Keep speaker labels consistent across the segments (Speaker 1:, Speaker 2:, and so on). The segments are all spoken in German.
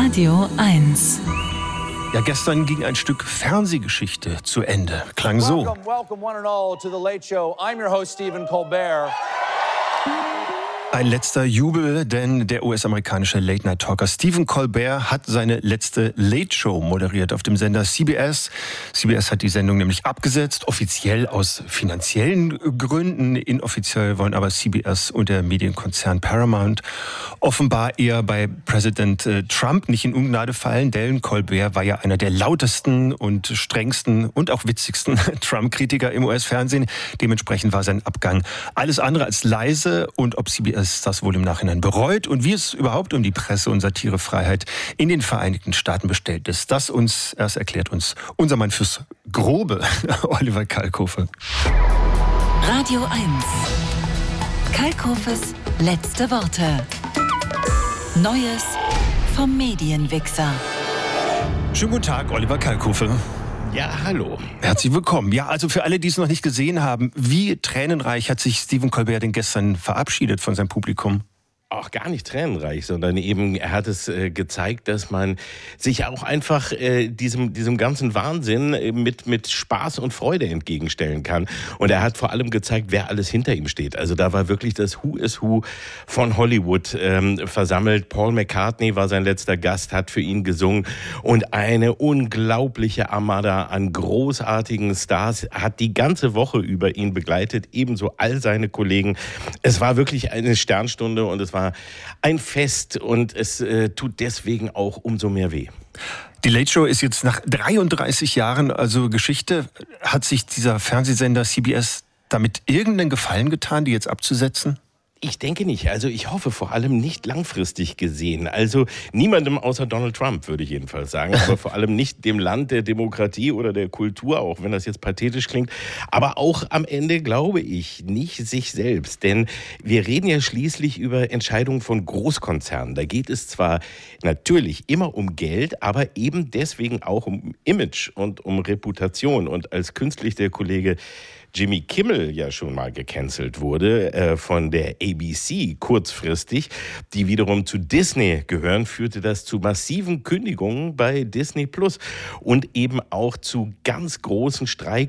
Speaker 1: Radio 1.
Speaker 2: Ja, gestern ging ein Stück Fernsehgeschichte zu Ende. Klang so.
Speaker 3: Welcome one and all to the Late Show. I'm your host Stephen Colbert.
Speaker 2: Ein letzter Jubel, denn der US-amerikanische Late-Night-Talker Stephen Colbert hat seine letzte Late-Show moderiert auf dem Sender CBS. CBS hat die Sendung nämlich abgesetzt, offiziell aus finanziellen Gründen. Inoffiziell wollen aber CBS und der Medienkonzern Paramount offenbar eher bei Präsident Trump nicht in Ungnade fallen, denn Colbert war ja einer der lautesten und strengsten und auch witzigsten Trump-Kritiker im US-Fernsehen. Dementsprechend war sein Abgang alles andere als leise, und ob CBS das wohl im Nachhinein bereut und wie es überhaupt um die Presse- und Satirefreiheit in den Vereinigten Staaten bestellt ist, das erklärt uns unser Mann fürs Grobe, Oliver Kalkofe.
Speaker 1: Radio 1. Kalkofes letzte Worte. Neues vom Medienwichser.
Speaker 2: Schönen guten Tag, Oliver Kalkofe.
Speaker 4: Ja, hallo.
Speaker 2: Herzlich willkommen. Ja, also für alle, die es noch nicht gesehen haben, wie tränenreich hat sich Stephen Colbert denn gestern verabschiedet von seinem Publikum?
Speaker 4: Auch gar nicht tränenreich, sondern eben, er hat es gezeigt, dass man sich auch einfach diesem ganzen Wahnsinn mit Spaß und Freude entgegenstellen kann. Und er hat vor allem gezeigt, wer alles hinter ihm steht. Also da war wirklich das Who is Who von Hollywood versammelt. Paul McCartney war sein letzter Gast, hat für ihn gesungen. Und eine unglaubliche Armada an großartigen Stars hat die ganze Woche über ihn begleitet. Ebenso all seine Kollegen. Es war wirklich eine Sternstunde und es war ein Fest, und es tut deswegen auch umso mehr weh.
Speaker 2: Die Late Show ist jetzt nach 33 Jahren, also Geschichte. Hat sich dieser Fernsehsender CBS damit irgendeinen Gefallen getan, die jetzt abzusetzen?
Speaker 4: Ich denke nicht. Also ich hoffe vor allem nicht langfristig gesehen. Also niemandem außer Donald Trump, würde ich jedenfalls sagen. Aber vor allem nicht dem Land der Demokratie oder der Kultur, auch wenn das jetzt pathetisch klingt. Aber auch am Ende glaube ich nicht sich selbst. Denn wir reden ja schließlich über Entscheidungen von Großkonzernen. Da geht es zwar natürlich immer um Geld, aber eben deswegen auch um Image und um Reputation. Und als künstlich der Kollege Jimmy Kimmel ja schon mal gecancelt wurde von der ABC kurzfristig, die wiederum zu Disney gehören, führte das zu massiven Kündigungen bei Disney Plus und eben auch zu ganz großen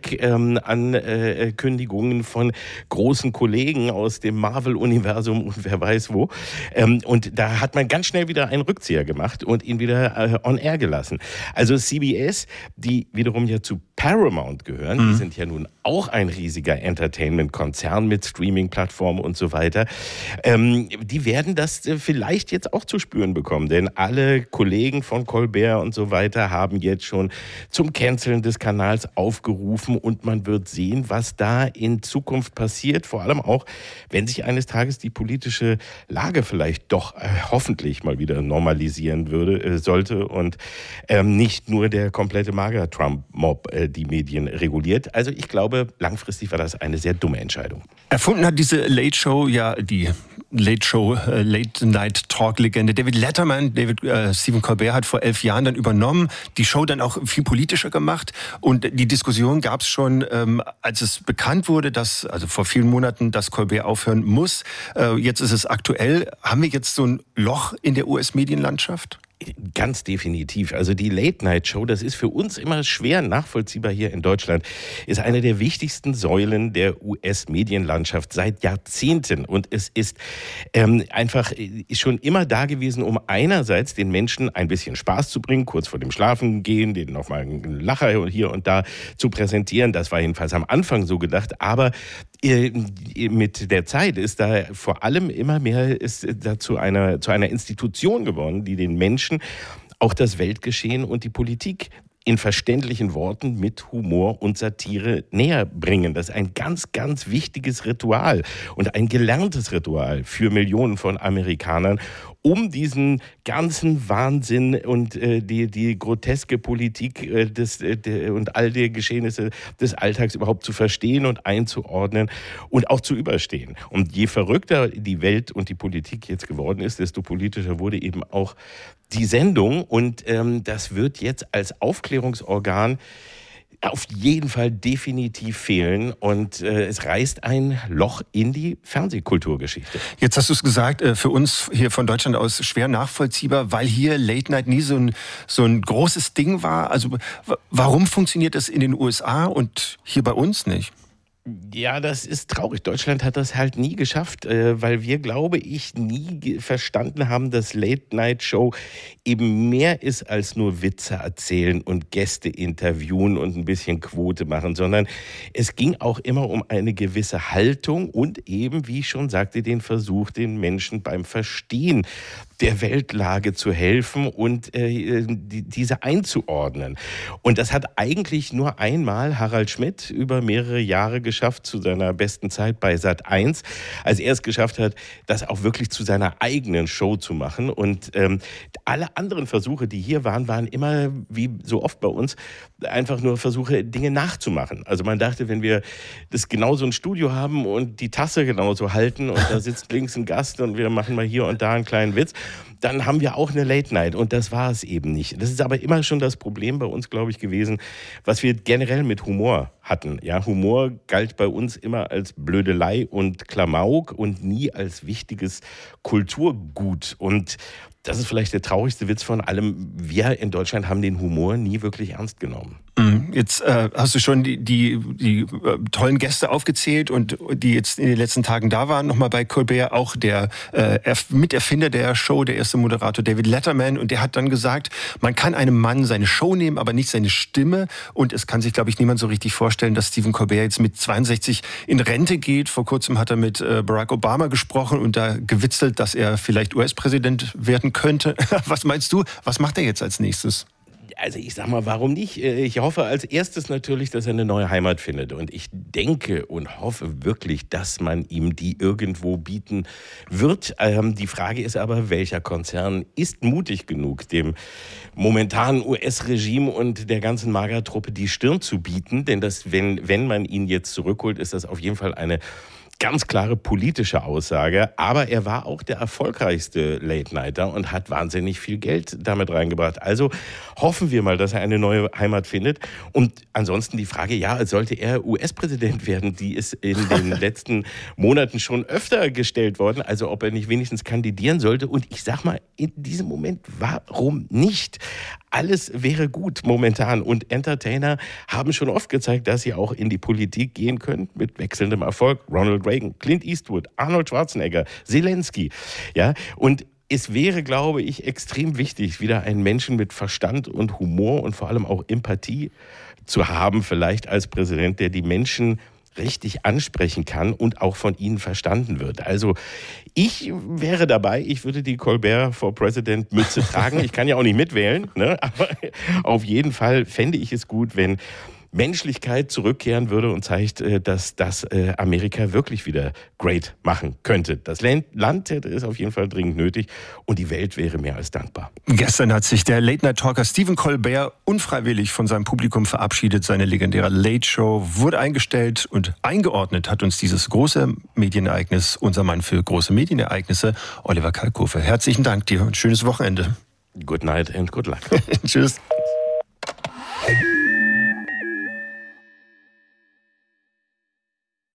Speaker 4: Streikankündigungen von großen Kollegen aus dem Marvel-Universum und wer weiß wo. Und da hat man ganz schnell wieder einen Rückzieher gemacht und ihn wieder on air gelassen. Also CBS, die wiederum ja zu Paramount gehören, die sind ja nun auch ein riesiger Entertainment-Konzern mit Streaming-Plattformen und so weiter. Die werden das vielleicht jetzt auch zu spüren bekommen, denn alle Kollegen von Colbert und so weiter haben jetzt schon zum Canceln des Kanals aufgerufen, und man wird sehen, was da in Zukunft passiert, vor allem auch, wenn sich eines Tages die politische Lage vielleicht doch hoffentlich mal wieder normalisieren sollte und nicht nur der komplette MAGA-Trump-Mob die Medien reguliert. Also ich glaube, langfristig war das eine sehr dumme Entscheidung.
Speaker 2: Erfunden hat diese Late Show ja die Late-Night-Talk-Legende David Letterman. Stephen Colbert hat vor 11 Jahren dann übernommen, die Show dann auch viel politischer gemacht. Und die Diskussion gab es schon, als es bekannt wurde, also vor vielen Monaten, dass Colbert aufhören muss. Jetzt ist es aktuell. Haben wir jetzt so ein Loch in der US-Medienlandschaft?
Speaker 4: Ganz definitiv. Also die Late-Night-Show, das ist für uns immer schwer nachvollziehbar hier in Deutschland, ist eine der wichtigsten Säulen der US-Medienlandschaft seit Jahrzehnten. Und es ist einfach schon immer da gewesen, um einerseits den Menschen ein bisschen Spaß zu bringen, kurz vor dem Schlafengehen, denen nochmal einen Lacher hier und da zu präsentieren. Das war jedenfalls am Anfang so gedacht. Aber mit der Zeit ist da vor allem immer mehr zu einer Institution geworden, die den Menschen auch das Weltgeschehen und die Politik in verständlichen Worten mit Humor und Satire näher bringen. Das ist ein ganz, ganz wichtiges Ritual und ein gelerntes Ritual für Millionen von Amerikanern, um diesen ganzen Wahnsinn und die groteske Politik und all die Geschehnisse des Alltags überhaupt zu verstehen und einzuordnen und auch zu überstehen. Und je verrückter die Welt und die Politik jetzt geworden ist, desto politischer wurde eben auch die Sendung. Und das wird jetzt als Aufklärungsorgan auf jeden Fall definitiv fehlen und es reißt ein Loch in die Fernsehkulturgeschichte.
Speaker 2: Jetzt hast du es gesagt, für uns hier von Deutschland aus schwer nachvollziehbar, weil hier Late Night nie so ein großes Ding war. Also warum funktioniert das in den USA und hier bei uns nicht?
Speaker 4: Ja, das ist traurig. Deutschland hat das halt nie geschafft, weil wir, glaube ich, nie verstanden haben, dass Late-Night-Show eben mehr ist als nur Witze erzählen und Gäste interviewen und ein bisschen Quote machen, sondern es ging auch immer um eine gewisse Haltung und eben, wie ich schon sagte, den Versuch, den Menschen beim Verstehen der Weltlage zu helfen und diese einzuordnen. Und das hat eigentlich nur einmal Harald Schmidt über mehrere Jahre geschafft, zu seiner besten Zeit bei Sat.1, als er es geschafft hat, das auch wirklich zu seiner eigenen Show zu machen. Und alle anderen Versuche, die hier waren immer, wie so oft bei uns, einfach nur Versuche, Dinge nachzumachen. Also man dachte, wenn wir das genauso ein Studio haben und die Tasse genauso halten und da sitzt links ein Gast und wir machen mal hier und da einen kleinen Witz, dann haben wir auch eine Late Night und das war es eben nicht. Das ist aber immer schon das Problem bei uns, glaube ich, gewesen, was wir generell mit Humor hatten. Ja, Humor galt bei uns immer als Blödelei und Klamauk und nie als wichtiges Kulturgut. Und das ist vielleicht der traurigste Witz von allem. Wir in Deutschland haben den Humor nie wirklich ernst genommen.
Speaker 2: Jetzt hast du schon die tollen Gäste aufgezählt und die jetzt in den letzten Tagen da waren. Nochmal bei Colbert auch der Miterfinder der Show, der erste Moderator David Letterman. Und der hat dann gesagt, man kann einem Mann seine Show nehmen, aber nicht seine Stimme. Und es kann sich, glaube ich, niemand so richtig vorstellen, dass Stephen Colbert jetzt mit 62 in Rente geht. Vor kurzem hat er mit Barack Obama gesprochen und da gewitzelt, dass er vielleicht US-Präsident werden könnte. Was meinst du? Was macht er jetzt als nächstes?
Speaker 4: Also ich sag mal, warum nicht? Ich hoffe als erstes natürlich, dass er eine neue Heimat findet. Und ich denke und hoffe wirklich, dass man ihm die irgendwo bieten wird. Die Frage ist aber, welcher Konzern ist mutig genug, dem momentanen US-Regime und der ganzen MAGA-Truppe die Stirn zu bieten? Denn wenn man ihn jetzt zurückholt, ist das auf jeden Fall eine ganz klare politische Aussage, aber er war auch der erfolgreichste Late-Nighter und hat wahnsinnig viel Geld damit reingebracht. Also hoffen wir mal, dass er eine neue Heimat findet. Und ansonsten die Frage, ja, sollte er US-Präsident werden, die ist in den letzten Monaten schon öfter gestellt worden, also ob er nicht wenigstens kandidieren sollte. Und ich sag mal, in diesem Moment, warum nicht? Alles wäre gut momentan und Entertainer haben schon oft gezeigt, dass sie auch in die Politik gehen können mit wechselndem Erfolg. Ronald Reagan, Clint Eastwood, Arnold Schwarzenegger, Zelensky. Ja, und es wäre, glaube ich, extrem wichtig, wieder einen Menschen mit Verstand und Humor und vor allem auch Empathie zu haben, vielleicht als Präsident, der die Menschen richtig ansprechen kann und auch von ihnen verstanden wird. Also ich wäre dabei, ich würde die Colbert for President Mütze tragen. Ich kann ja auch nicht mitwählen, ne? Aber auf jeden Fall fände ich es gut, wenn Menschlichkeit zurückkehren würde und zeigt, dass das Amerika wirklich wieder great machen könnte. Das Land hätte es auf jeden Fall dringend nötig und die Welt wäre mehr als dankbar.
Speaker 2: Gestern hat sich der Late-Night-Talker Stephen Colbert unfreiwillig von seinem Publikum verabschiedet. Seine legendäre Late-Show wurde eingestellt und eingeordnet hat uns dieses große Medienereignis, unser Mann für große Medienereignisse, Oliver Kalkofe. Herzlichen Dank dir und schönes Wochenende.
Speaker 4: Good night and good luck.
Speaker 2: Tschüss.